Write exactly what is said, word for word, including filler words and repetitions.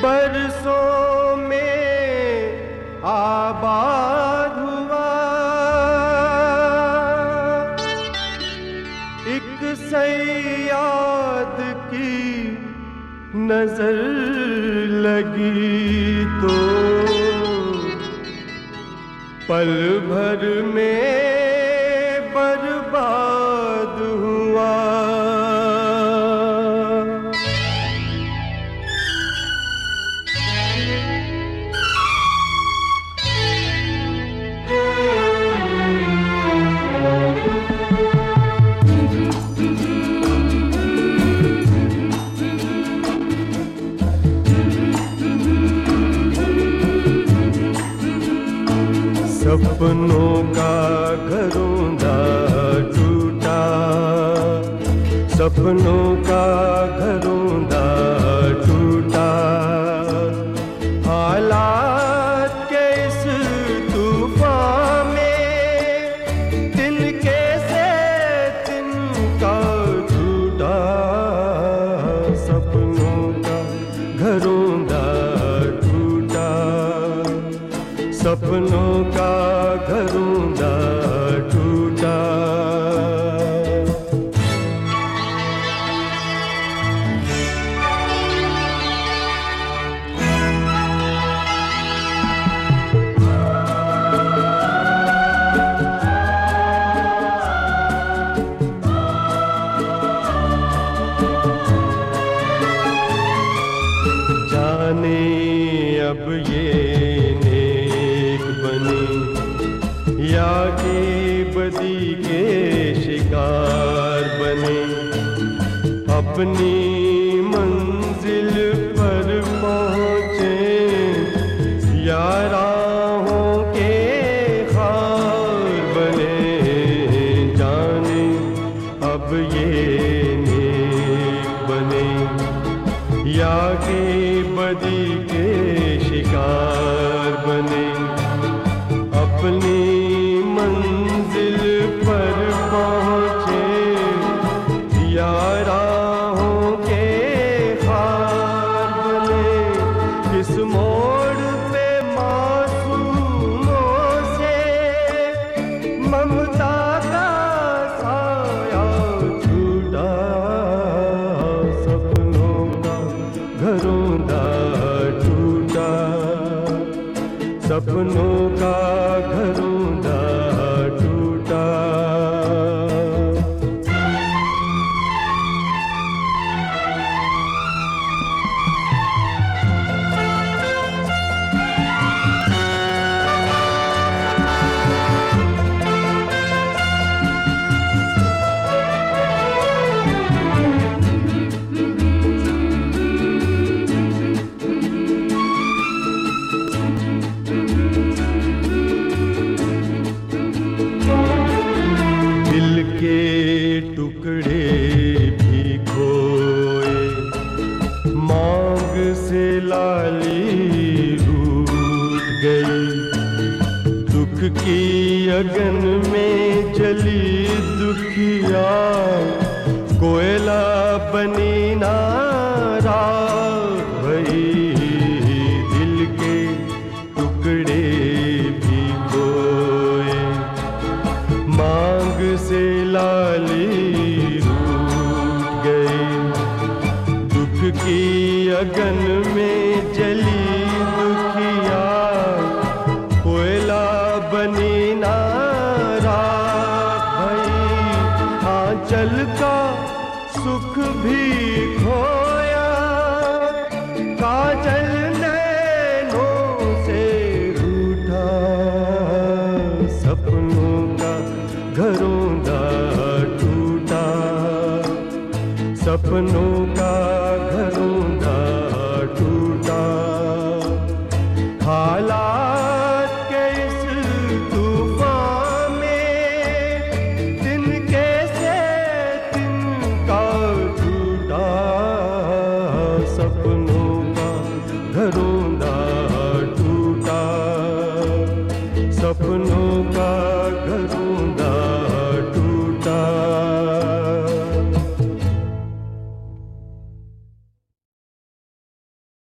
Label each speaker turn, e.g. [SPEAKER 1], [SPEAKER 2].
[SPEAKER 1] बरसों में आबाद हुआ, एक सयाद की नजर लगी तो पल भर में बर्बाद हुआ। सपनों का घरौंदा टूटा, सपनों का घरौंदा टूटा, हालात के इस तूफान में तिनके से तिनका टूटा। सपनों का घरौंदा टूटा, सपनों का घरौंदा टूटा। जाने अब ये या के बदी के शिकार बने, अपनी मंजिल पर पहुँचे या राहों के खार बने। जाने अब ये नेक बने या के बदी के शिकार बने, अपनी मंजिल पर पहुँचे या राहों के खार बने। किस मोड़ पे मासूमों से ममता का साया छूटा। सपनों का घरौंदा टूटा, सपनों का घरौंदा टूटा। के टुकड़े भी खोए, मांग से लाली रूठ गई। दुख की अगन में जली दुखिया, कोयला बनी ना राख भई। दिल के टुकड़े भी खोए, मांग से लाली रूठ गई। दुख की अगन में जली दुखिया, कोयला बनी ना राख भई। आंचल का सुख भी खोया, काजल नैनों से रूठा। सपनों का घरौंदा टूटा, सपनों